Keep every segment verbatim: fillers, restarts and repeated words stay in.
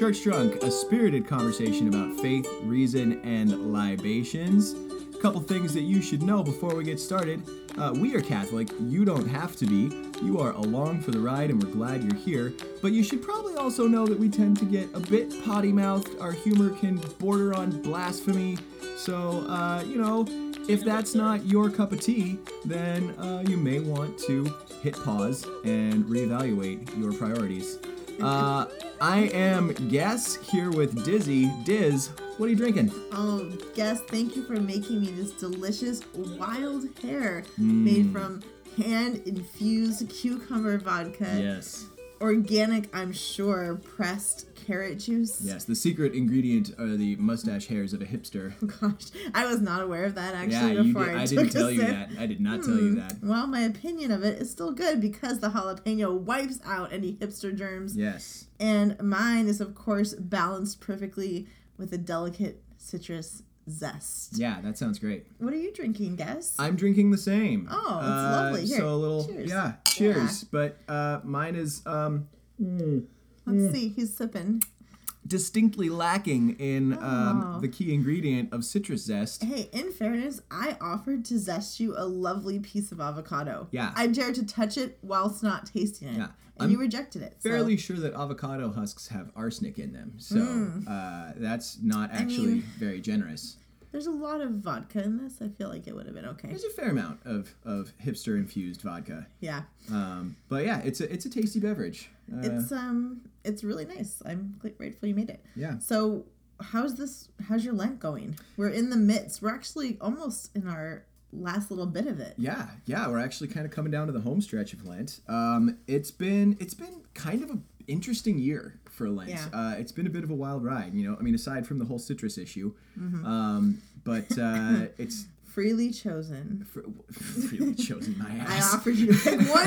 Church Drunk, a spirited conversation about faith, reason, and libations. A couple things that you should know before we get started. Uh, we are Catholic. You don't have to be. You are along for the ride, and we're glad you're here. But you should probably also know that we tend to get a bit potty-mouthed. Our humor can border on blasphemy. So, uh, you know, if that's not your cup of tea, then uh, you may want to hit pause and reevaluate your priorities. Uh, I am Guess here with Dizzy. Diz, what are you drinking? Oh, Guess, thank you for making me this delicious wild hair Mm. made from hand-infused cucumber vodka. Yes. Organic, I'm sure, pressed carrot juice. Yes, the secret ingredient are the mustache hairs of a hipster. Oh, gosh, I was not aware of that actually yeah, you before did, I, I took didn't a tell you sip. that. I did not tell you Hmm. that. Well, my opinion of it is still good because the jalapeno wipes out any hipster germs. Yes. And mine is, of course, balanced perfectly with a delicate citrus zest. Yeah, that sounds great. What are you drinking, Guess? I'm drinking the same. Oh, it's uh, lovely. Here, so a little, cheers. yeah, cheers. But uh, mine is um, mm, Let's mm. see. He's sipping. distinctly lacking in um, Oh. the key ingredient of citrus zest. Hey, in fairness, I offered to zest you a lovely piece of avocado. Yeah. I dared to touch it whilst not tasting it. Yeah. And I'm you rejected it. so- Fairly sure that avocado husks have arsenic in them, so Mm. uh, that's not actually mean- very generous. There's a lot of vodka in this. I feel like it would have been okay. There's a fair amount of, of hipster infused vodka, Yeah. um, but yeah, it's a it's a tasty beverage. Uh, It's um it's really nice. I'm gl- grateful you made it. yeah. So, how's this how's your Lent going? We're in the midst. We're actually almost in our last little bit of it. Yeah, yeah, we're actually kind of coming down to the home stretch of Lent. Um, it's been it's been kind of an interesting year for Lent. Yeah. Uh, it's been a bit of a wild ride, you know. I mean, aside from the whole citrus issue, Mm-hmm. um, but uh, it's Freely chosen. fr- really chosen my I ass. offered you to pick one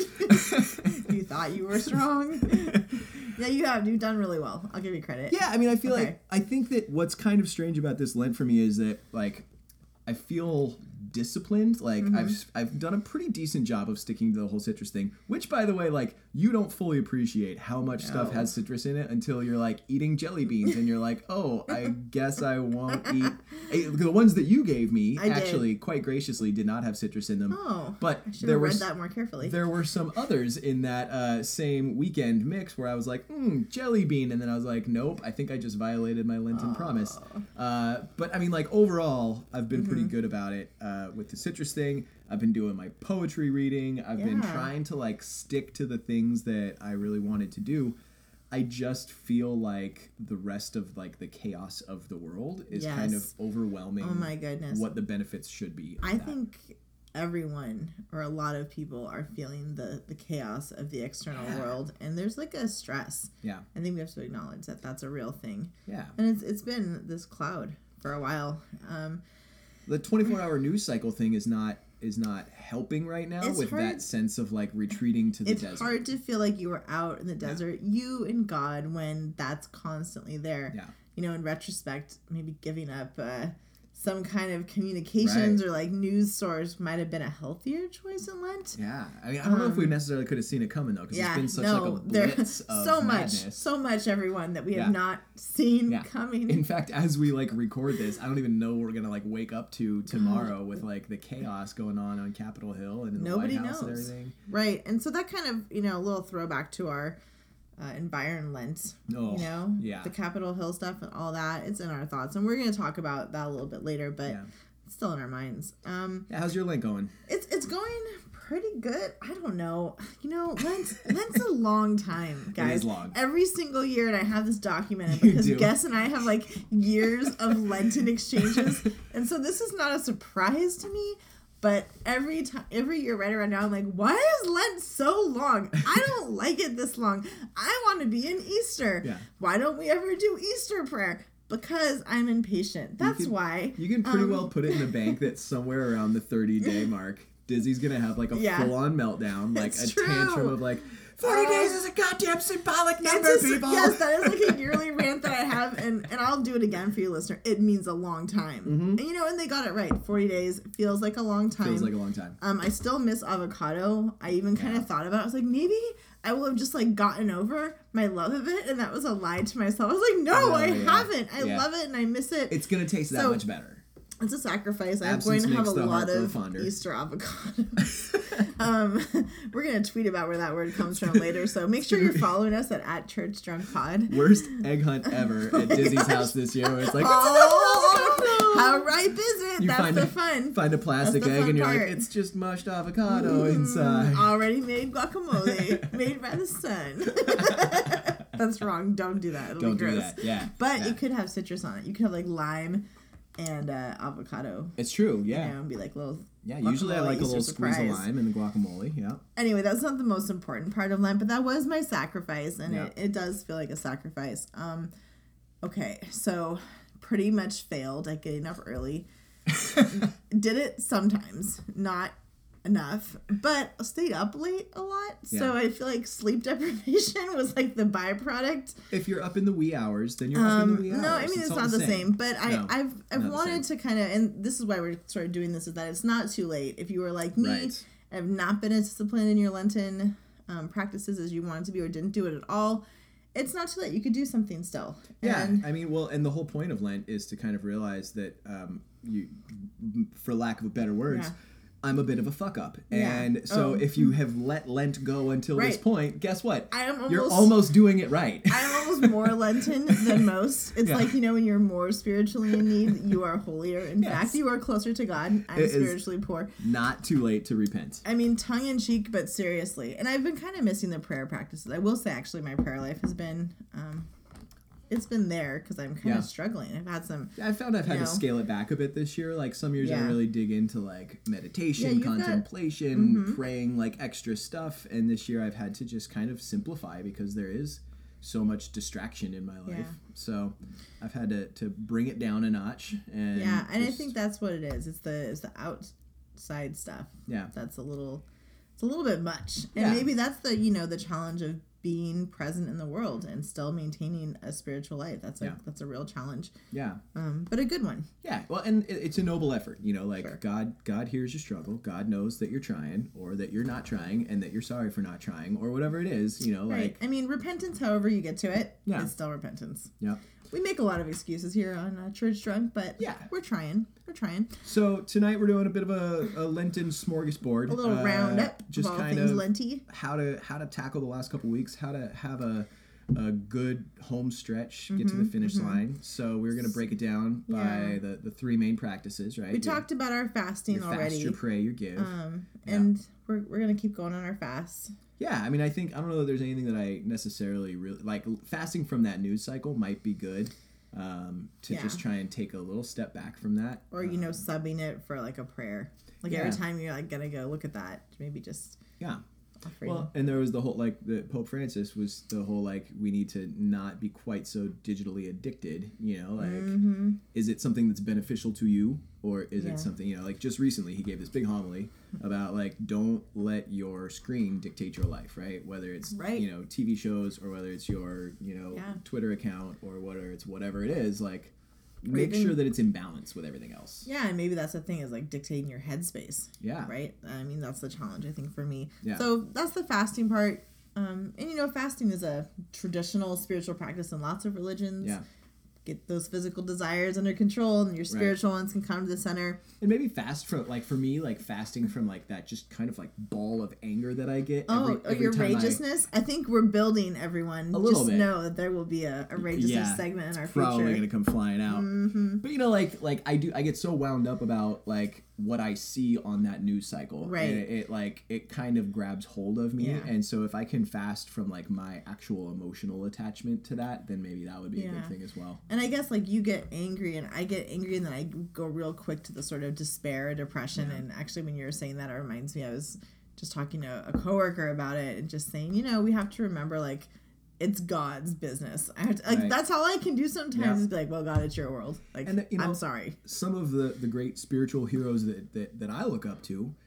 fruit. You thought you were strong. Yeah, you have. You've done really well. I'll give you credit. Yeah, I mean, I feel Okay. like I think that what's kind of strange about this Lent for me is that like I feel disciplined. Like Mm-hmm. I've I've done a pretty decent job of sticking to the whole citrus thing. Which, by the way, like you don't fully appreciate how much stuff No. has citrus in it until you're like eating jelly beans and you're like, oh, I guess I won't eat. Eh, The ones that you gave me I did. actually quite graciously did not have citrus in them. Oh, But I should there have were read s- that more carefully. there were some others in that uh, same weekend mix where I was like, hmm, jelly bean. And then I was like, nope, I think I just violated my Lenten promise. Uh, but I mean, like, overall, I've been pretty good about it uh, with the citrus thing. I've been doing my poetry reading. I've been Yeah. trying to, like, stick to the things that I really wanted to do. I just feel like the rest of, like, the chaos of the world is kind of Yes. overwhelming Oh my goodness. what the benefits should be. of I that. think everyone or a lot of people are feeling the, the chaos of the external Yeah. world, and there's like a stress. Yeah. I think we have to acknowledge that that's a real thing, Yeah. and it's it's been this cloud for a while. Um, The twenty-four hour news cycle thing is not is not helping right now It's with hard- that sense of like retreating to the it's desert. hard to feel like you were out in the desert, you and God, when that's constantly there. Yeah. You know, in retrospect, maybe giving up uh, some kind of communications Right. or like news source might have been a healthier choice in Lent. Yeah. I mean, I don't know if we necessarily could have seen it coming though, because Um, Yeah, it's been such no, like a there's blitz of so much, madness. so much, everyone, that we have Yeah. not seen Yeah. coming. In fact, as we like record this, I don't even know what we're gonna like wake up to tomorrow with like the chaos going on on Capitol Hill and in the Nobody White House and knows. everything. Right, and so that kind of, you know, a little throwback to our uh, environment, Oh, you know, yeah. the Capitol Hill stuff and all that. It's in our thoughts, and we're going to talk about that a little bit later, but Yeah. it's still in our minds. Um, Yeah, how's your Lent going? it's it's going pretty good. I don't know. You know, Lent's, Lent's a long time, guys. is long. Every single year, and I have this documented You because do. Guess and I have like years of Lenten exchanges, and so this is not a surprise to me. But every time, every year, right around now, I'm like, why is Lent so long? I don't like it this long. I want to be in Easter. Yeah. Why don't we ever do Easter prayer? Because I'm impatient. That's can- why. You can pretty Um, well put it in the bank that somewhere around the thirty day mark, Dizzy's gonna have like a Yeah. full on meltdown, like It's a true. tantrum of like, forty Oh. days is a goddamn symbolic number, It's a- people. Yes, that is like a yearly rant that I have, and, and I'll do it again for you, listener. It means a long time. Mm-hmm. And you know, and they got it right. forty days feels like a long time. Feels like a long time. Um, I still miss avocado. I even kind of Yeah. thought about it. I was like, maybe I will have just like gotten over my love of it, and that was a lie to myself. I was like, no, No, I yeah. haven't. I Yeah. love it, and I miss it. It's gonna taste that So- much better. It's a sacrifice. I'm Absence going to have a makes the lot heart grow of fonder. Easter avocados. um, we're gonna tweet about where that word comes from later. So make sure you're following us at, at Church Drunk Pod. Worst egg hunt ever at Dizzy's house this year. Where it's like, Oh, how ripe is it? You That's find the a- fun. find a plastic That's the egg fun and you're part. like, it's just mushed avocado inside. Already made guacamole, made by the sun. That's wrong. Don't do that. It'll Don't be do gross. that. Yeah. But yeah. it could have citrus on it. You could have like lime and uh, avocado. It's true. You Yeah. know, and be like little. Yeah. Usually I like a Easter little squeeze of surprise. lime in the guacamole. Yeah. Anyway, that's not the most important part of Lent, but that was my sacrifice, and Yeah. it, it does feel like a sacrifice. Um, okay, so pretty much failed at getting up early. Did it sometimes, not enough, but stayed up late a lot. So Yeah. I feel like sleep deprivation was like the byproduct. If you're up in the wee hours, then you're up in the Um, wee hours. no, I mean it's, all not the same, but I, No, I've I've not the wanted to kind of, and this is why we're sort of doing this, is that it's not too late. If you were like me, Right. have not been as disciplined in your Lenten um, practices as you wanted to be, or didn't do it at all, it's not too late. You could do something still. Yeah, And, I mean, well, and the whole point of Lent is to kind of realize that um, you, for lack of a better words, Yeah. I'm a bit of a fuck up, Yeah. and so Oh. if you have let Lent go until this Right. point, guess what? I am almost, You're almost doing it right. I'm almost more Lenten than most. It's Yeah. like, you know, when you're more spiritually in need, you are holier. In Yes. fact, you are closer to God. I'm It is- spiritually poor. Not too late to repent. I mean, tongue in cheek, but seriously. And I've been kind of missing the prayer practices. I will say, actually, my prayer life has been, um, it's been there because I'm kind Yeah. of struggling. I've had some, I found I've had You to know. scale it back a bit this year. Like some years I Yeah. really dig into like Yeah, meditation, you've got- contemplation, Mhm. praying like extra stuff, and this year I've had to just kind of simplify because there is so much distraction in my life. Yeah. So I've had to, to bring it down a notch. And yeah, and I just- think that's what it is. It's the it's the outside stuff. yeah, That's a little, it's a little bit much. And Yeah. maybe that's the, you know, the challenge of being present in the world and still maintaining a spiritual life. That's a, Yeah. that's a real challenge, yeah. um, but a good one. Yeah, well, and it- it's a noble effort, you know. Like Sure. God, God hears your struggle. God knows that you're trying, or that you're not trying, and that you're sorry for not trying, or whatever it is. You know, like Right. I mean, repentance, however you get to it, Yeah. it's still repentance. yeah. We make a lot of excuses here on uh, Church Drunk, but Yeah. we're trying. We're trying. So tonight we're doing a bit of a, a Lenten smorgasbord. A little uh, roundup just of all kind things of Lenty. how to how to tackle the last couple weeks, how to have a a good home stretch, get to Mm-hmm, the finish line. So we're gonna break it down by Yeah. the, the three main practices, right? We talked about our fasting your fast, already. your pray, your give. Um, Yeah. and we're, we're going to keep going on our fasts. Yeah, I mean, I think I don't know that there's anything that I necessarily really like. Fasting from that news cycle might be good um, to Yeah. just try and take a little step back from that. Or, you know, subbing it for like a prayer. Like Yeah. every time you're like going to go look at that, maybe just Yeah. offering. Well, and there was the whole like the Pope Francis was the whole like we need to not be quite so digitally addicted. You know, like mm-hmm. is it something that's beneficial to you, or is Yeah. it something, you know, like just recently he gave this big homily about like don't let your screen dictate your life, right? Whether it's Right. you know T V shows or whether it's your you know Yeah. Twitter account or whether it's whatever it is, like Or make even- sure that it's in balance with everything else. Yeah, and maybe that's the thing is like dictating your headspace. Yeah. Right? I mean, that's the challenge, I think, for me. Yeah. So that's the fasting part. Um, and, you know, fasting is a traditional spiritual practice in lots of religions. Yeah. Get those physical desires under control, and your spiritual ones can come to the center. And maybe fast from like for me, like fasting from like that just kind of like ball of anger that I get. Oh, every, oh every your time I- rageousness? I, think we're building everyone. A little Just bit. know that there will be a, a rageousness Yeah, segment in our probably future. gonna come flying out. Mm-hmm. But you know, like like I do, I get so wound up about like what I see on that news cycle. Right. And it, it like it kind of grabs hold of me. Yeah. And so if I can fast from like my actual emotional attachment to that, then maybe that would be a Yeah. good thing as well. And I guess like you get angry and I get angry and then I go real quick to the sort of despair, depression. Yeah. And actually when you were saying that, it reminds me, I was just talking to a coworker about it and just saying, you know, we have to remember like it's God's business. I have to, like Right. that's all I can do sometimes Yeah. is be like, well, God, it's your world. Like, And, you know, I'm sorry. Some of the, the great spiritual heroes that, that, that I look up to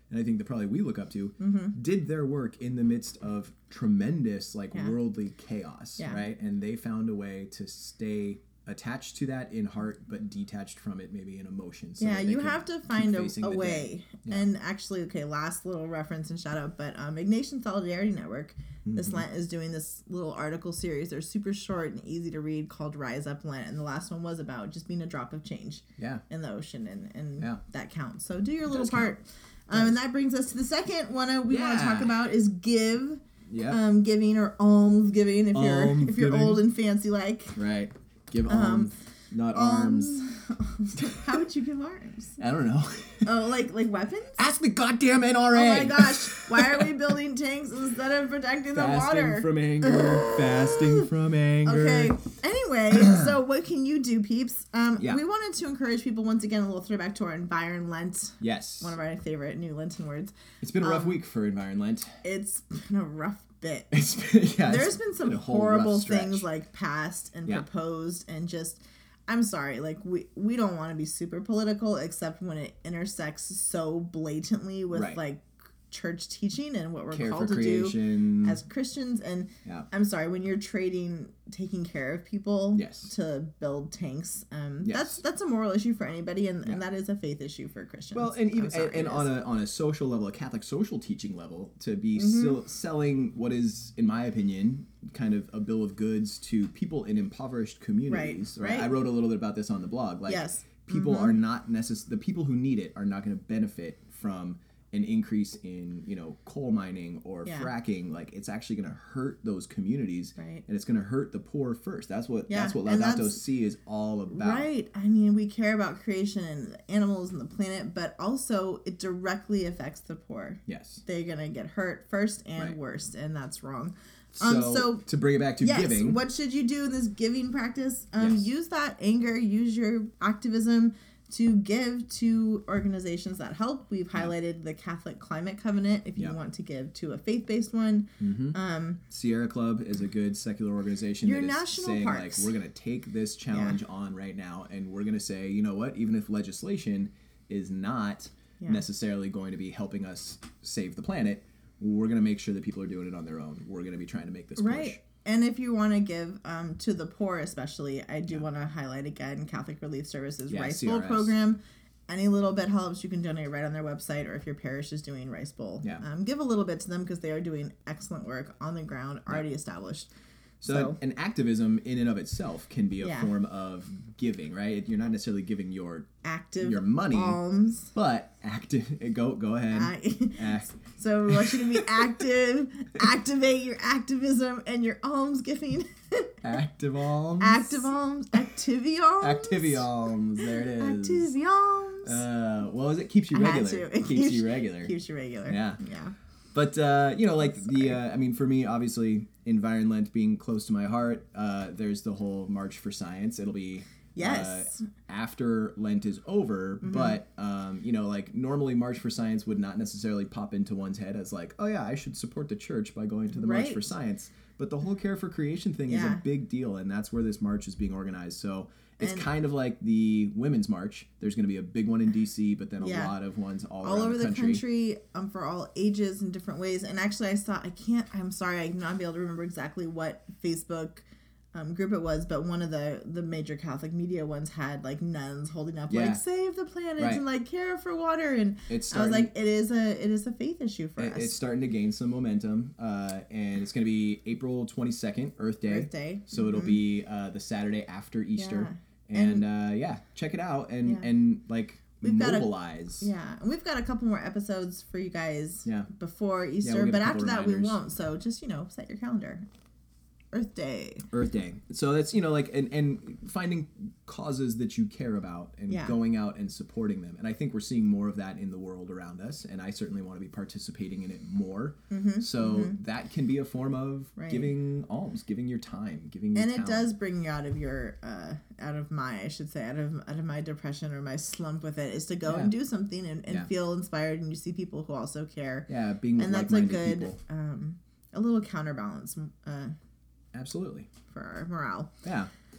and I think that probably we look up to, mm-hmm. did their work in the midst of tremendous like Yeah. worldly chaos, Yeah. right? And they found a way to stay attached to that in heart, but detached from it maybe in emotion. So yeah, that they you could have to keep find a, facing a the way. day. Yeah. And actually, okay, last little reference and shout out, but um, Ignatian Solidarity Network, this Mhm. Lent is doing this little article series. They're super short and easy to read called Rise Up Lent. And the last one was about just being a drop of change Yeah. in the ocean, and, and Yeah. that counts. So do your It little does part. Um, and that brings us to the second one we want to Yeah. talk about is give. Yeah. Um, giving or alms giving if you're Alms if you're giving. old and fancy like. Right. Give Um, alms, not arms. Alms. How would you give arms? I don't know. Oh, like like weapons? Ask the goddamn N R A. Oh my gosh! Why are we building tanks instead of protecting the Fasting water? from anger. Fasting from anger. Okay. Anyway, so what can you do, peeps? Um, Yeah. We wanted to encourage people once again. A little throwback to our Environ Lent, Yes. one of our favorite new Lenten words. It's been a rough um, week for Environment. It's been a rough bit. It's been, yeah, There's it's been some a whole rough horrible stretch. things like passed and Yeah. proposed and just. I'm sorry, like we we don't want to be super political, except when it intersects so blatantly with Right. like church teaching and what we're Care called for to do creation. as Christians. And Yeah. I'm sorry, when you're trading taking care of people Yes. to build tanks, um, Yes. that's that's a moral issue for anybody, and, Yeah. and that is a faith issue for Christians. Well, and I'm even sorry, and, and it on is. a on a social level, a Catholic social teaching level, to be Mm-hmm. still selling what is, in my opinion, kind of a bill of goods to people in impoverished communities. Right, right. I wrote a little bit about this on the blog. Like, Yes. people Mhm. are not necess- the people who need it are not going to benefit from an increase in, you know, coal mining or Yeah. fracking. Like, it's actually going to hurt those communities, Right. and it's going to hurt the poor first. That's what Yeah, that's what and Laudato that's- Si is all about. Right. I mean, we care about creation and the animals and the planet, but also it directly affects the poor. Yes. They're going to get hurt first and Right. worst, and that's wrong. So, Um, so to bring it back to yes, giving, what should you do in this giving practice? Um, Yes. Use that anger, use your activism to give to organizations that help. We've highlighted the Catholic Climate Covenant if you Yeah. want to give to a faith-based one. Mhm. Um, Sierra Club is a good secular organization Your that is national saying parks. like, we're going to take this challenge on right now, and we're going to say, you know what, even if legislation is not Yeah. necessarily going to be helping us save the planet, we're going to make sure that people are doing it on their own. We're going to be trying to make this Right. push. And if you want to give um, to the poor, especially, I do want to highlight again Catholic Relief Services Yeah, Rice C Bowl R S. program. Any little bit helps. You can donate right on their website, or if your parish is doing Rice Bowl, Yeah. um, give a little bit to them because they are doing excellent work on the ground, already established. So, So- an activism in and of itself can be a Yeah. form of giving, right? You're not necessarily giving your Active your money, alms. but active. Go go ahead. Ac- Act. So we want you to be active, activate your activism and your alms giving. Active alms. Active alms, activialms. Activialms. There it is. Activialms. Uh, what was it? Keeps you I had regular. to. It Keeps you regular. Keeps you regular. Yeah. Yeah. But uh, you know, like the, uh, I mean, for me, obviously, Environment being close to my heart. Uh, there's the whole March for Science. It'll be Yes. uh, after Lent is over. Mm-hmm. But um, you know, like normally, March for Science would not necessarily pop into one's head as like, oh yeah, I should support the church by going to the March Right. for Science. But the whole Care for Creation thing is Yeah. a big deal, and that's where this march is being organized. So it's And- kind of like the Women's March. There's going to be a big one in D C, but then a Yeah. lot of ones all, all around over the the country. country, um, for all ages and different ways. And actually, I saw, I can't, I'm sorry, I'm not be able to remember exactly what Facebook um, group it was, but one of the the major Catholic media ones had like nuns holding up Yeah. like save the planet Right. and like care for water. And It's I was starting, like, it is a it is a faith issue for it- us. it's starting to gain some momentum, uh, and it's going to be April twenty-second, Earth Day. Earth Day. So it'll Mhm. be uh, the Saturday after Easter, Yeah. and, And- uh, yeah, check it out and Yeah. and like We've got a- mobilize. Yeah, and we've got a couple more episodes for you guys Yeah. before we'll Easter, get a but couple after that we reminders. won't. So just, you know, set your calendar. Earth Day. Earth Day. So that's, you know, like, and, and finding causes that you care about and Yeah. going out and supporting them. And I think we're seeing more of that in the world around us. And I certainly want to be participating in it more. Mm-hmm. So that can be a form of Right. giving alms, giving your time, giving your And it talent. does bring you out of your uh out of my I should say out of out of my depression or my slump with it, is to go Yeah. and do something and, and Yeah. feel inspired, and you see people who also care. Yeah, being with And that's a like-minded good people. um a little counterbalance uh Absolutely. for our morale. Yeah.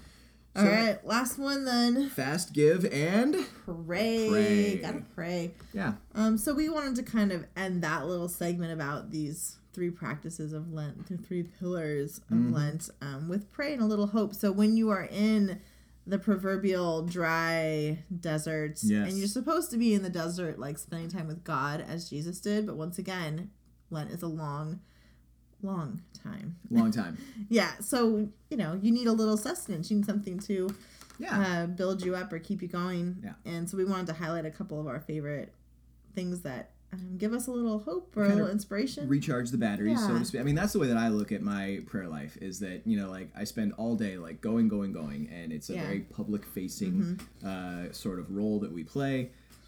All right, last one then. Fast, give, and Pray. Pray. Gotta pray. Yeah. Um. So we wanted to kind of end that little segment about these three practices of Lent, the three pillars of Mm-hmm. Lent, um, with pray and a little hope. So when you are in the proverbial dry deserts, Yes. and you're supposed to be in the desert, like spending time with God as Jesus did, but once again, Lent is a long, long time. Long time. Yeah. So you know you need a little sustenance. You need something to Yeah. uh, build you up or keep you going. Yeah. And so we wanted to highlight a couple of our favorite things that um, give us a little hope or a Kind of little inspiration. Recharge the batteries, so Yeah. to speak. I mean, that's the way that I look at my prayer life, is that, you know, like, I spend all day, like, going, going, going, and it's a Yeah. very public-facing uh, sort of role that we play,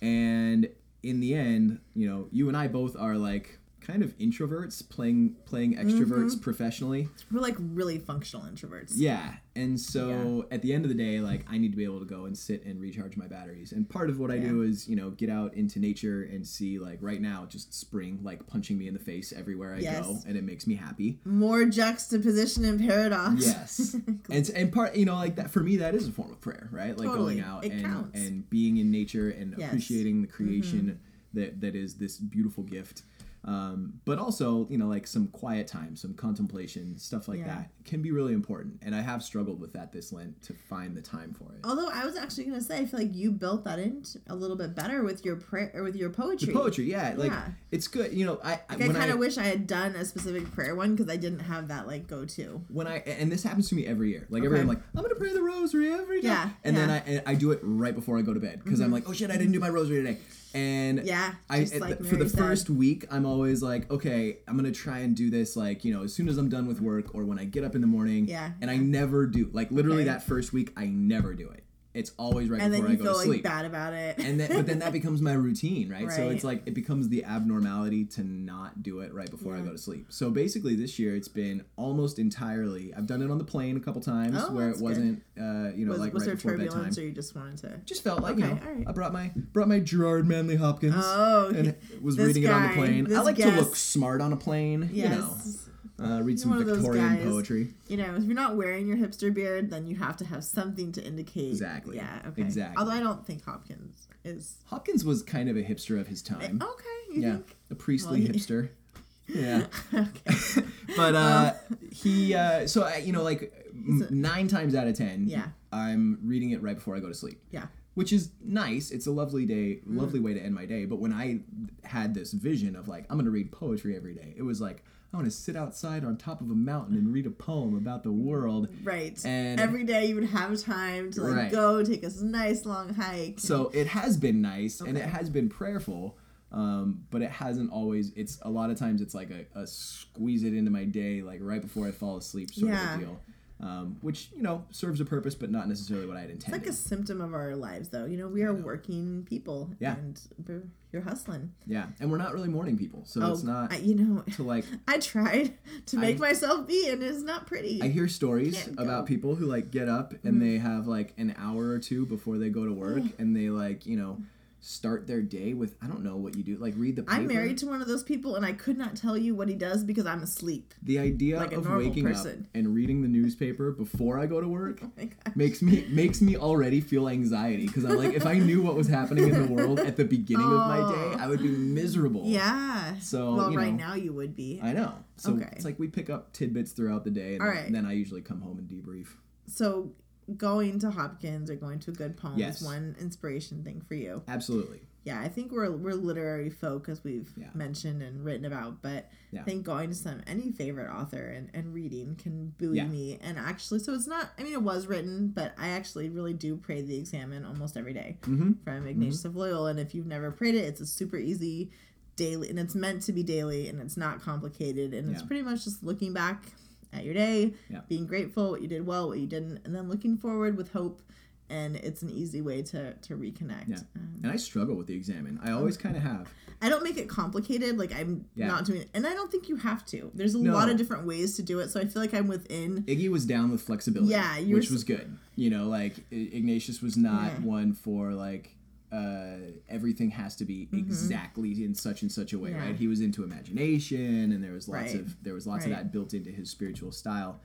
and in the end, you know, you and I both are, like, kind of introverts playing playing extroverts Mm-hmm. professionally. We're like really functional introverts. Yeah, and so at the end of the day, like, I need to be able to go and sit and recharge my batteries. And part of what I do is, you know, get out into nature and see, like, right now, just spring, like, punching me in the face everywhere I Yes. go, and it makes me happy. More juxtaposition and paradox. Yes, and and part, you know, like, that for me, that is a form of prayer, right? Like, Totally. going out It and counts. and being in nature and Yes. appreciating the creation that that is this beautiful gift. Um, but also, you know, like, some quiet time, some contemplation, stuff like Yeah. that can be really important. And I have struggled with that this Lent, to find the time for it. Although I was actually gonna say, I feel like you built that in a little bit better with your prayer or with your poetry. The poetry, yeah, like, Yeah. it's good. You know, I I- Like, I when kind I of wish I had done a specific prayer one because I didn't have that like go to. when I and this happens to me every year. Like, every year I'm Okay. like, I'm gonna pray the rosary every day. Yeah, and then yeah. Mm-hmm. I and I do it right before I go to bed, because I'm like, oh shit, I didn't do my rosary today. And Yeah, I just at like the- for the Mary said. first week, I'm always like, okay, I'm gonna try and do this, like, you know, as soon as I'm done with work or when I get up in the morning. Yeah, And I yeah. never do. Like, literally Okay. that first week, I never do it. It's always right And then before you I go feel to like sleep. bad about it. And then, but then that becomes my routine, right? So Right. it's like, it becomes the abnormality to not do it right before I Yeah. go to sleep. So basically, this year it's been almost entirely. I've done it on the plane a couple times, Oh, where it that's good. wasn't, uh, you know, was like was right there before turbulence, bedtime. or you just wanted to? Just felt like, Okay, you know, all right. I brought my brought my Gerard Manley Hopkins. Oh, and was this reading it on the guy, plane. I this like to guest. look smart on a plane. Yes. You know, uh, read some one of those Victorian guys. poetry. You know, if you're not wearing your hipster beard, then you have to have something to indicate. Exactly. Yeah. Okay. Exactly. Although I don't think Hopkins is. Hopkins was kind of a hipster of his time. Okay. You yeah, think? a priestly Well, he- hipster. Yeah. Okay. But uh, he, uh, so I, you know, like m- He's a- nine times out of ten, Yeah. I'm reading it right before I go to sleep. Yeah. Which is nice. It's a lovely day, Mm. lovely way to end my day. But when I had this vision of, like, I'm going to read poetry every day, it was like, I want to sit outside on top of a mountain and read a poem about the world. Right. And- every day you would have time to like Right. go take a nice long hike. So it has been nice, and it Okay. has been prayerful, um, but it hasn't always. It's a lot of times it's like a, a squeeze it into my day, like right before I fall asleep, sort Yeah. of a deal. Um, which, you know, serves a purpose, but not necessarily what I had It's intended. like a symptom of our lives, though. You know, we are working people. Yeah. And we're- you're hustling. Yeah, and we're not really morning people, so oh, it's not I, you know, to like. I tried to make I- myself be, and it's not pretty. I hear stories Can't go. about people who like get up and they have like an hour or two before they go to work, and they like, you know, start their day with, I don't know what you do, like read the paper. I'm married to one of those people, and I could not tell you what he does because I'm asleep. The idea like a of normal waking up person. and reading the newspaper before I go to work Oh my gosh. makes me makes me already feel anxiety, because I'm like, if I knew what was happening in the world at the beginning of my day, I would be miserable. Yeah. So, well, you right know, now you would be. I know. So Okay. it's like we pick up tidbits throughout the day, and All then, right. then I usually come home and debrief. So going to Hopkins or going to a good poem Yes. is one inspiration thing for you. Absolutely. Yeah, I think we're we're literary folk, as we've Yeah. mentioned and written about, but Yeah. I think going to some any favorite author and, and reading can buoy Yeah. me. And actually, so it's not, I mean, it was written, but I actually really do pray the Examen almost every day Mm-hmm. from Ignatius of Loyola. And if you've never prayed it, it's a super easy daily, and it's meant to be daily, and it's not complicated. And it's Yeah. pretty much just looking back at your day, Yeah. being grateful, what you did well, what you didn't, and then looking forward with hope. And it's an easy way to, to reconnect. Yeah. Um, And I struggle with the Examen. I always kind of have. I don't make it complicated. Like, I'm Yeah. not doing it. And I don't think you have to. There's a No. lot of different ways to do it. So I feel like I'm within. Iggy was down with flexibility, Yeah, you're which s- was good. You know, like I- Ignatius was not Yeah. one for like uh, everything has to be exactly in such and such a way, Mm-hmm. Yeah. right? He was into imagination, and there was lots Right. of there was lots Right. of that built into his spiritual style.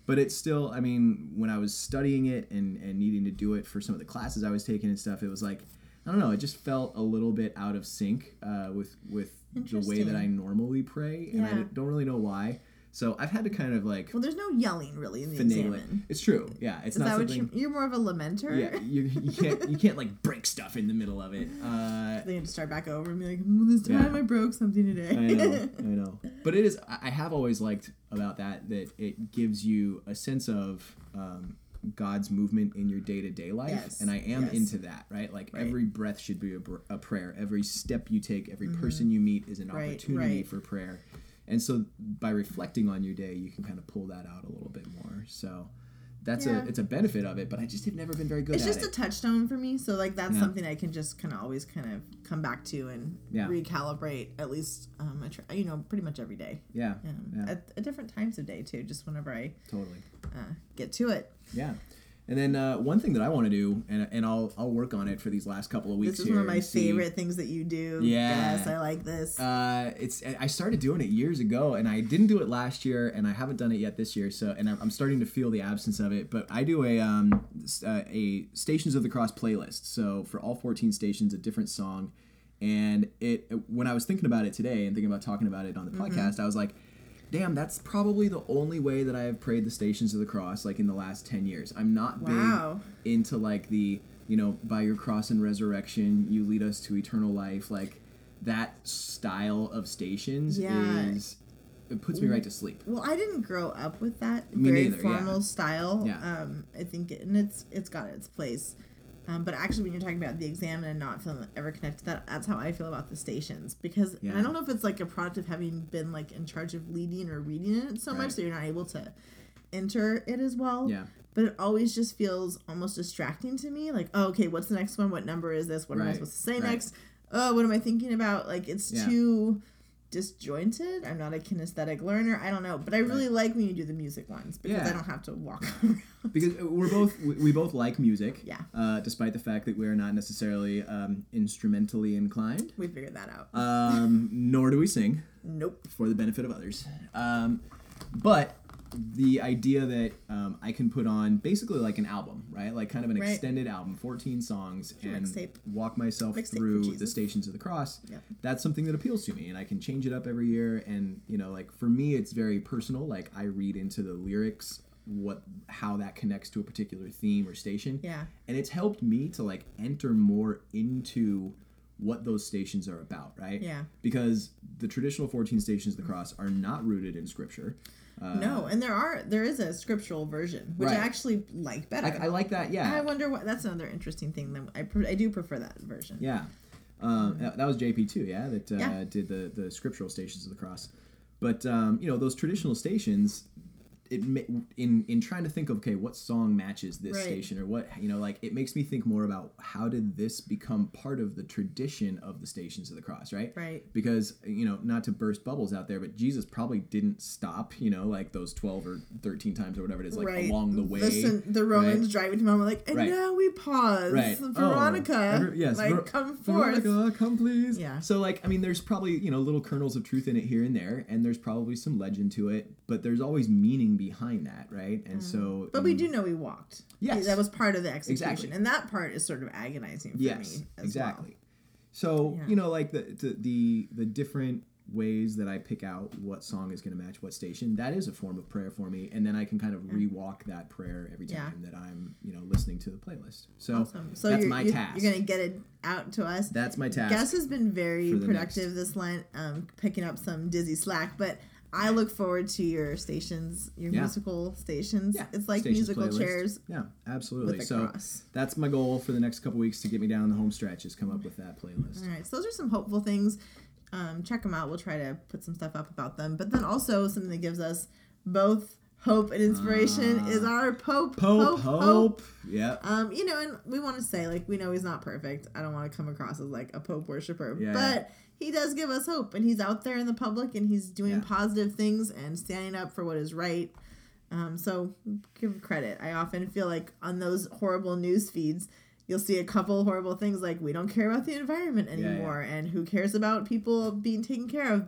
But it's still, I mean, when I was studying it and, and needing to do it for some of the classes I was taking and stuff, it was like, I don't know, it just felt a little bit out of sync uh, with, with the way that I normally pray. And yeah. I don't really know why. So I've had to kind of like... Well, there's no yelling really in the examen. It. It's true. Yeah. It's Is not that something... what you're, you're more of a lamenter? Yeah. You, you can't you can't like break stuff in the middle of it. Uh, they have to start back over and be like, well, this time yeah. I broke something today. I know. I know. But it is... I have always liked about that that it gives you a sense of um, God's movement in your day-to-day life. Yes. And I am yes. into that, right? Like right. every breath should be a, br- a prayer. Every step you take, every mm-hmm. person you meet is an right. opportunity right. for prayer. And so by reflecting on your day, you can kind of pull that out a little bit more. So that's yeah. a it's a benefit of it, but I just have never been very good it's at it. It's just a touchdown for me. So like that's yeah. something I can just kind of always kind of come back to and yeah. recalibrate at least um I try, you know, pretty much every day. Yeah. Um, yeah. At, at different times of day too, just whenever I totally uh, get to it. Yeah. And then uh, one thing that I want to do, and and I'll I'll work on it for these last couple of weeks. This is here one of my see, favorite things that you do. Yeah. Yes, I like this. Uh, it's I started doing it years ago, and I didn't do it last year, and I haven't done it yet this year. So, and I'm, I'm starting to feel the absence of it. But I do a um uh, a Stations of the Cross playlist. So for all fourteen stations, a different song. And it when I was thinking about it today and thinking about talking about it on the mm-hmm. podcast, I was like, damn, that's probably the only way that I have prayed the Stations of the Cross, like, in the last ten years. I'm not wow. big into, like, the, you know, by your cross and resurrection, you lead us to eternal life. Like, that style of stations yeah. is, it puts me right to sleep. Well, I didn't grow up with that me very neither, formal yeah. style. Yeah. Um, I think, it, and it's it's got its place. Um, but actually, when you're talking about the exam and not feeling ever connected to that, that's how I feel about the stations. Because yeah. I don't know if it's like a product of having been like in charge of leading or reading it so right. much that you're not able to enter it as well. Yeah. But it always just feels almost distracting to me. Like, oh, okay, what's the next one? What number is this? What right. am I supposed to say right. next? Oh, what am I thinking about? Like, it's yeah. too disjointed. I'm not a kinesthetic learner. I don't know, but I really right. like when you do the music ones because yeah. I don't have to walk around. Because we're both we, we both like music. Yeah. Uh, despite the fact that we're not necessarily um, instrumentally inclined. We figured that out. Um, nor do we sing. Nope. For the benefit of others. Um, but the idea that um, I can put on basically like an album, right? Like kind of an right. extended album, fourteen songs, and mixtape. walk myself Mixtape through the Stations of the Cross. Yep. That's something that appeals to me, and I can change it up every year. And you know, like for me, it's very personal. Like I read into the lyrics, what how that connects to a particular theme or station. Yeah. And it's helped me to like enter more into what those stations are about, right? Yeah. Because the traditional fourteen Stations of the Cross are not rooted in Scripture. Uh, no, and there are there is a scriptural version, which right. I actually like better. I, I like that, yeah. I wonder what that's another interesting thing. That I I do prefer that version. Yeah, um, mm-hmm. that was J P too, yeah, that uh, yeah. did the the scriptural Stations of the Cross. But um, you know, those traditional stations, it in in trying to think of okay, what song matches this right. station or what you know, like it makes me think more about how did this become part of the tradition of the Stations of the Cross, right? Right. Because you know, not to burst bubbles out there, but Jesus probably didn't stop, you know, like those twelve or thirteen times or whatever it is, like right. along the way. Listen, the Romans right? driving to mom were like, and right. now we pause. Right. Veronica, oh, every, yes, like Ver- come forth. Veronica, come please. Yeah. So like, I mean, there's probably you know little kernels of truth in it here and there, and there's probably some legend to it, but there's always meaning behind that. Right, and mm. so, but um, we do know we walked. Yes, that was part of the execution, exactly. and that part is sort of agonizing for yes, me. As exactly. Well. So yeah. you know, like the, the the the different ways that I pick out what song is going to match what station. That is a form of prayer for me, and then I can kind of yeah. re-walk that prayer every time yeah. that I'm you know listening to the playlist. So, awesome. so that's you're, my you're, task. You're going to get it out to us. That's my task. Gus has been very productive next. this Lent, um, picking up some dizzy slack, but. I look forward to your stations, your yeah. musical stations. Yeah. It's like Stations musical playlist. chairs. Yeah, absolutely. With a so cross. That's my goal for the next couple weeks to get me down the home stretch is come up with that playlist. All right. So those are some hopeful things. Um, check them out. We'll try to put some stuff up about them. But then also something that gives us both hope and inspiration uh, is our Pope. Pope, Hope. Hope. Hope. Yeah. Um, you know, and we want to say, like, we know he's not perfect. I don't want to come across as, like, a Pope worshiper. Yeah, but... yeah. He does give us hope, and he's out there in the public, and he's doing yeah. positive things and standing up for what is right. Um, so give him credit. I often feel like on those horrible news feeds, you'll see a couple horrible things like we don't care about the environment anymore, yeah, yeah. and who cares about people being taken care of. But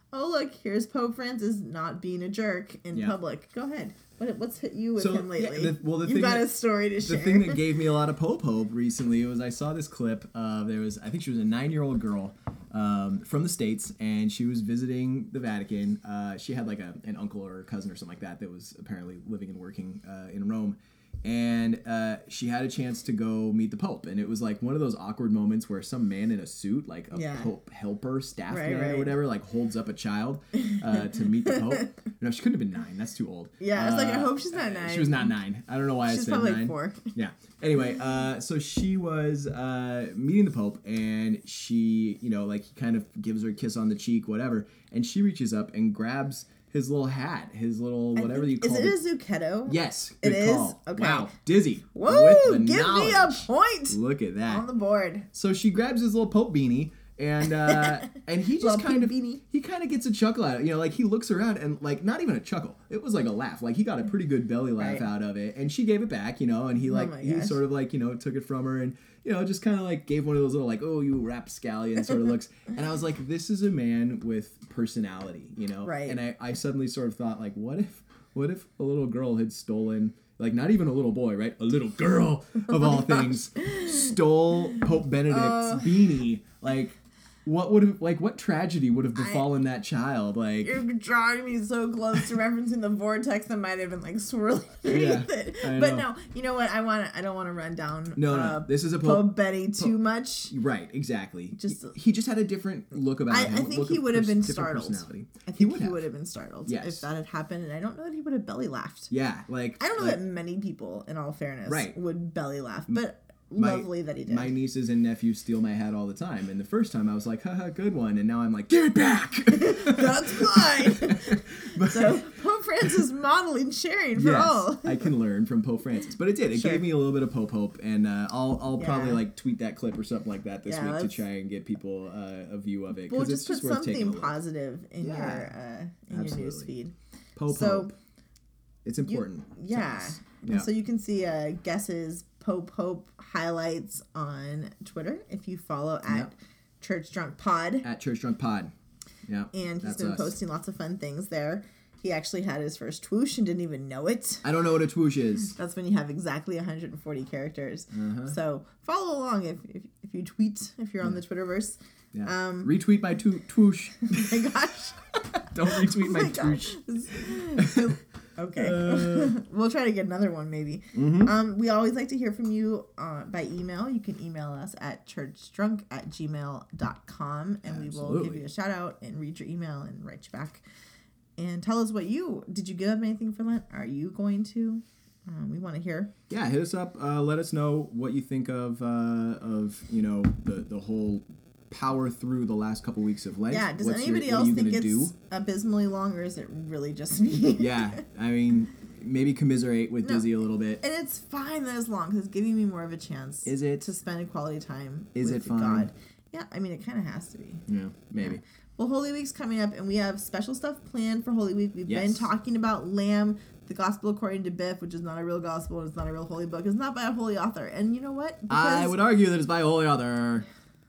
Oh, look, here's Pope Francis not being a jerk in Yeah. public. Go ahead. What, what's hit you with So, him yeah, lately? the- well, the You've thing got that- a story to The share. thing that gave me a lot of Pope hope recently was I saw this clip of there was I think she was a nine year old girl um, from the States, and she was visiting the Vatican. Uh, she had like a, an uncle or a cousin or something like that that was apparently living and working uh, in Rome. And uh, she had a chance to go meet the Pope, and it was like one of those awkward moments where some man in a suit, like a Yeah. Pope helper, staff Right, man or right. whatever, like holds up a child uh, to meet the Pope. No, she couldn't have been nine. That's too old. yeah, I was like, I Uh, hope she's not nine. She was not nine. I don't know why I She's said probably nine. like four. Yeah. Anyway, uh, so she was uh, meeting the Pope, and she, you know, like he kind of gives her a kiss on the cheek, whatever, and she reaches up and grabs his little hat, his little I whatever think- you call Is it. it a Zucchetto? Yes, It good is? call. Okay. Wow, Dizzy. Whoa, with the give me a knowledge. point Look at that. on the board. So she grabs his little Pope beanie, and uh, and he just Little kind of pink beanie. he kind of gets a chuckle out of it. You know, like he looks around and like not even a chuckle. It was like a laugh. Like he got a pretty good belly laugh Right. out of it, and she gave it back. You know, and he like my he gosh. sort of like you know took it from her and you know just kind of like gave one of those little like oh you rapscallion sort of looks. And I was like, this is a man with personality. You know, Right. And I I suddenly sort of thought like, what if what if a little girl had stolen. Like, not even a little boy, right? A little girl, of all things, stole Pope Benedict's Uh. beanie. Like, what would have, like, what tragedy would have befallen that child? Like, You're drawing me so close to referencing the vortex that might have been like swirling Yeah, underneath it. I But know. no, you know what? I want to. I don't want to run down. no, no, uh, this is a Pope. Pope Betty too much. Right, exactly. Just- he, he just had a different look about I, I him. think look he of would have pers- been different startled. personality. I think He he would would have. have, been startled Yes. if that had happened, and I don't know that he would have belly laughed. Yeah, like I don't know like, that many people, in all fairness, Right. would belly laugh, but my- lovely that he did. My nieces and nephews steal my hat all the time, and the first time I was like, haha, good one, and now I'm like, give it back! That's mine. But- So Pope Francis modeling sharing for yes, all. I can learn from Pope Francis, but it did. It Sure. gave me a little bit of Pope hope, and uh, I'll I'll probably Yeah. like tweet that clip or something like that this Yeah, week to let's- try and get people uh, a view of it Well, because just it's put just worth taking a something look. positive in Yeah. your uh, in Absolutely. your news feed. Pope so hope. It's important. to Yeah. us. And Yeah. so you can see uh, Guess's Pope Hope highlights on Twitter if you follow at Yep. Church Drunk Pod. At Church Drunk Pod. Yeah. And he's that's been us. posting lots of fun things there. He actually had his first twoosh and didn't even know it. I don't know what a twoosh is. That's when you have exactly one hundred forty characters. Uh-huh. So follow along if, if, if you tweet, if you're on the Twitterverse. Yeah. Um, Retweet my to- twoosh. Oh my gosh. Don't retweet my Oh my gosh. twoosh. Okay. Uh. We'll try to get another one maybe. Mhm. Um, we always like to hear from you uh, by email. You can email us at churchdrunk at gmail dot com and we will give Absolutely. you a shout out and read your email and write you back. And tell us what you, did you give up anything for Lent? Are you going to? Um, we want to hear. Yeah, hit us up. Uh, let us know what you think of uh, of you know the the whole power through the last couple weeks of Lent. Yeah, does What's your- anybody what are else you think gonna it's do? abysmally long or is it really just me? Yeah, I mean, maybe commiserate with No. Dizzy a little bit. And it's fine that it's long because it's giving me more of a chance. Is it? to spend a quality time? Is with it fine? God. Yeah, I mean it kind of has to be. Yeah, maybe. Well, Holy Week's coming up, and we have special stuff planned for Holy Week. We've been Yes. talking about Lamb, the Gospel according to Biff, which is not a real gospel, and it's not a real holy book. It's not by a holy author. And you know what? I would argue that it's by a holy author.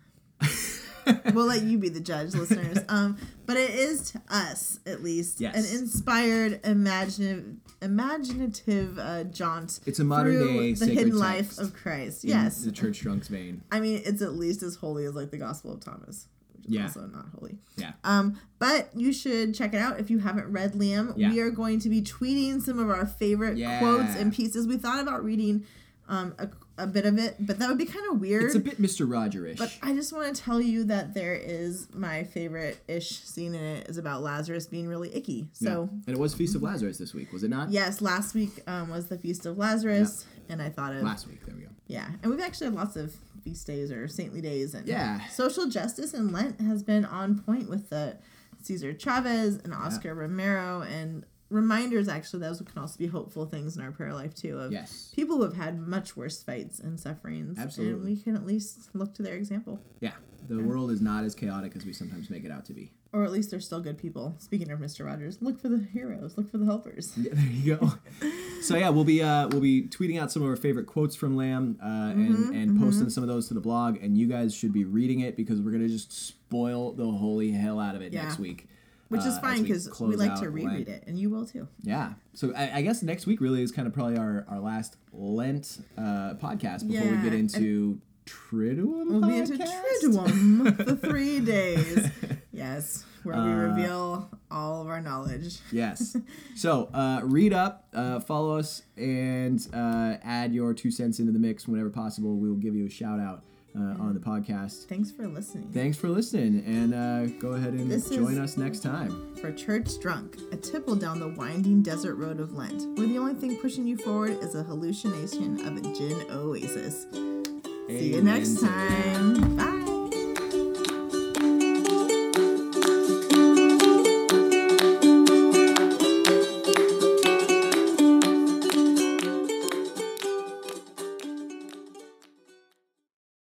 We'll let you be the judge, listeners. Um, but it is to us, at least, Yes. an inspired, imaginative, imaginative uh, jaunt It's a modern through day the sacred hidden life text of Christ. in Yes, the church drunk's vein. I mean it's at least as holy as like the Gospel of Thomas, which is Yeah. also not holy. Yeah. Um, but you should check it out if you haven't read Liam. Yeah. We are going to be tweeting some of our favorite Yeah. quotes and pieces. We thought about reading um, a, a bit of it, but that would be kind of weird. It's a bit Mister Roger-ish. But I just want to tell you that there is my favorite-ish scene in it is about Lazarus being really icky. So, yeah. And it was Feast of Lazarus this week, was it not? yes, last week um, was the Feast of Lazarus, and I thought of... Last week, there we go. Yeah, and we've actually had lots of feast days or saintly days, and Yeah. social justice in Lent has been on point with the Cesar Chavez and Oscar Romero, and reminders actually those can also be hopeful things in our prayer life too of Yes. people who have had much worse fights and sufferings, Absolutely. and we can at least look to their example, Yeah. The world is not as chaotic as we sometimes make it out to be. or at least they're still good people. Speaking of Mister Rogers, look for the heroes, look for the helpers. Yeah, there you go. So yeah, we'll be uh, we'll be tweeting out some of our favorite quotes from Lamb uh, and and posting some of those to the blog, and you guys should be reading it because we're gonna just spoil the holy hell out of it Yeah. next week. Which is uh, fine as we because we, close like out to reread Lent. it, and you will too. Yeah. So I, I guess next week really is kind of probably our, our last Lent uh, podcast before Yeah, we get into Triduum We'll be into podcast? Triduum for three days. Yes, where we Uh, reveal all of our knowledge. Yes. So uh, read up, uh, follow us, and uh, add your two cents into the mix whenever possible. We will give you a shout out uh, on the podcast. Thanks for listening. Thanks for listening, and uh, go ahead and This join is- us next time. For Church Drunk, a tipple down the winding desert road of Lent, where the only thing pushing you forward is a hallucination of a gin oasis. See you Amen next to that. time.